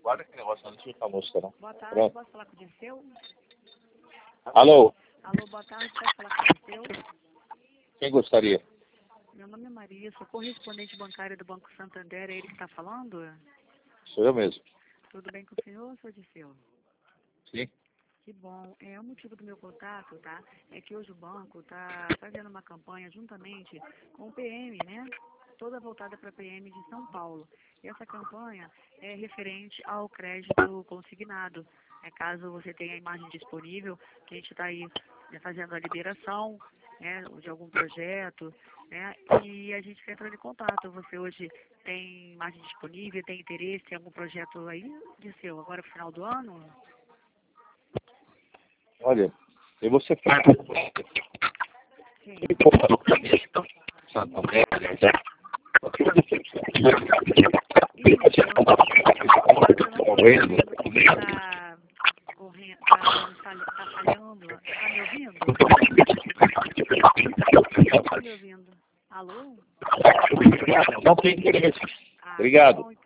Guarda que negócio, não deixa eu ficar música, não. Boa tarde, Pronto. posso falar com o Dirceu? Alô, Alô, boa tarde, posso falar com o Dirceu? quem gostaria? Meu nome é Maria, sou correspondente bancária do Banco Santander, é ele que está falando? Sou eu mesmo. Tudo bem com o senhor, seu Dirceu? Sim. Que bom. O motivo do meu contato, tá? É que hoje o banco está fazendo uma campanha juntamente com o PM, né? Toda voltada para PM de São Paulo. E essa campanha é referente ao crédito consignado. Caso você tenha a imagem disponível, que a gente está aí fazendo a liberação, né, de algum projeto, né? E a gente entra em contato. Você hoje tem imagem disponível, tem interesse, tem algum projeto aí, Dirceu, agora no final do ano? Olha, eu vou ser franco. Sim. Santander, né? Está correndo, tá falhando, tá me ouvindo? Tá me ouvindo? Alô? Não tem interesse. Ah, Obrigado. bom,